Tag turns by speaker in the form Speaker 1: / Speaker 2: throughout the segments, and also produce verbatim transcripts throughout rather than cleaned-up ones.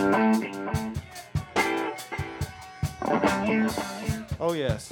Speaker 1: Oh, yes.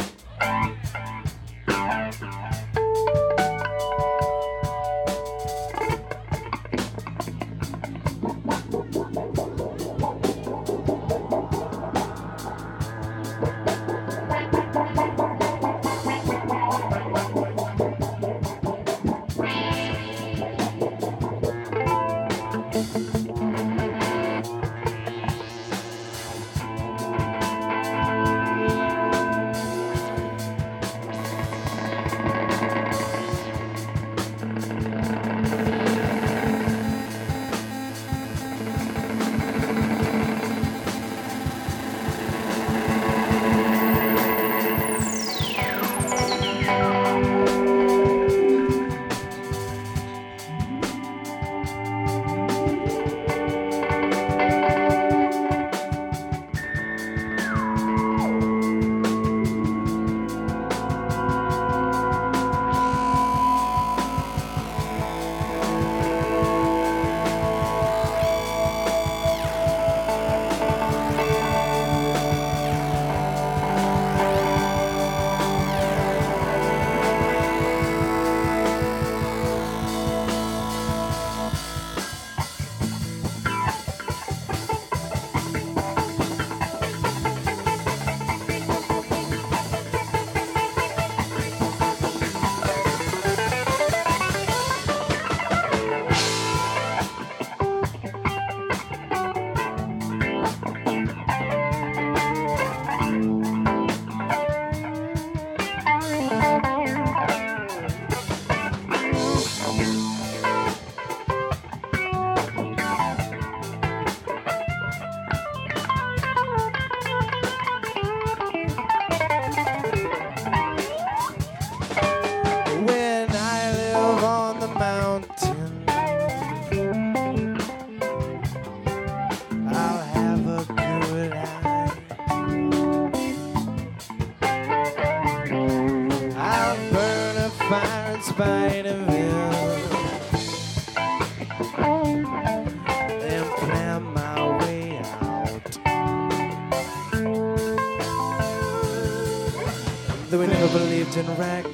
Speaker 2: In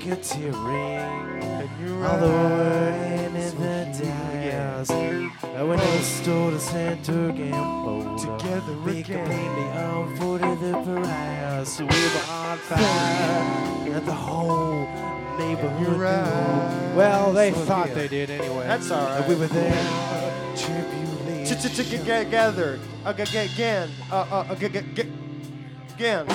Speaker 2: racketeering, although we're in the dials, we never stole a cent to gamble. Together we completely unfolded the pariahs. So we were on fire, and the whole neighborhood knew. Well, they thought they did anyway.
Speaker 1: That's all right.
Speaker 2: We were there, tribulation.
Speaker 1: Together, again, again.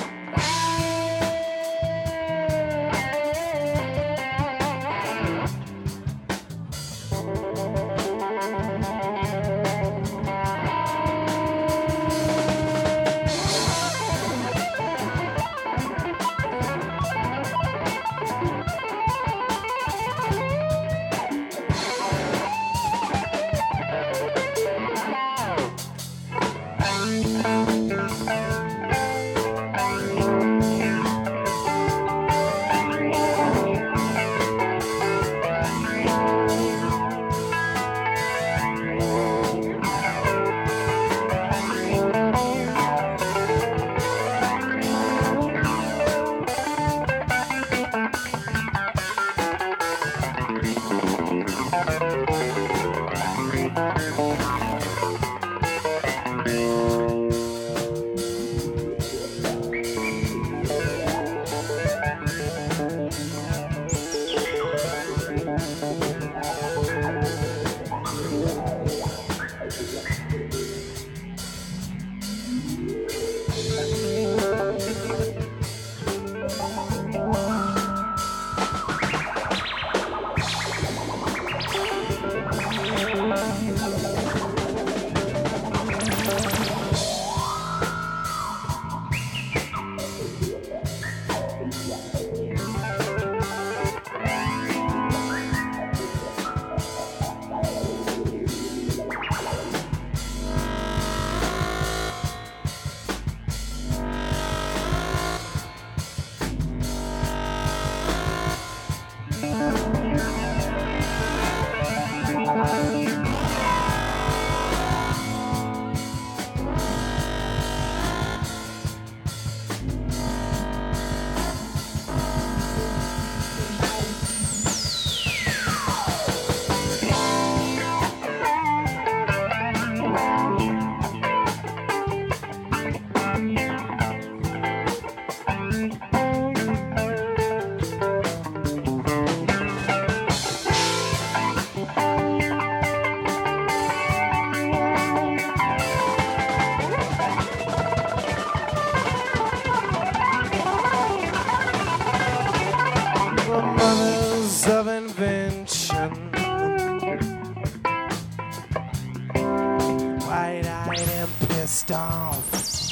Speaker 2: wide-eyed and pissed off.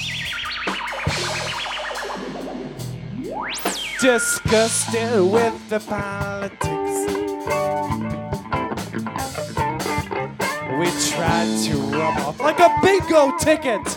Speaker 2: Disgusted with the politics. We tried to rub off like a bingo ticket.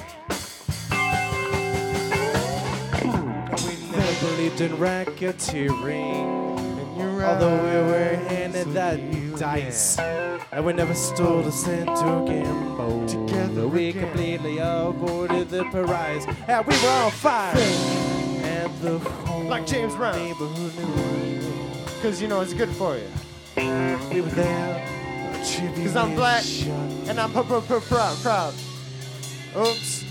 Speaker 2: We never believed in racketeering, although we were handed that dice. And we never stole a cent to gamble. Together we again. Completely avoided the prize. And we were on fire. And the whole
Speaker 1: like James Brown.
Speaker 2: Neighborhood knew.
Speaker 1: Cause you know it's good for you.
Speaker 2: We were there.
Speaker 1: Cause I'm black and I'm proud. Proud. Oops.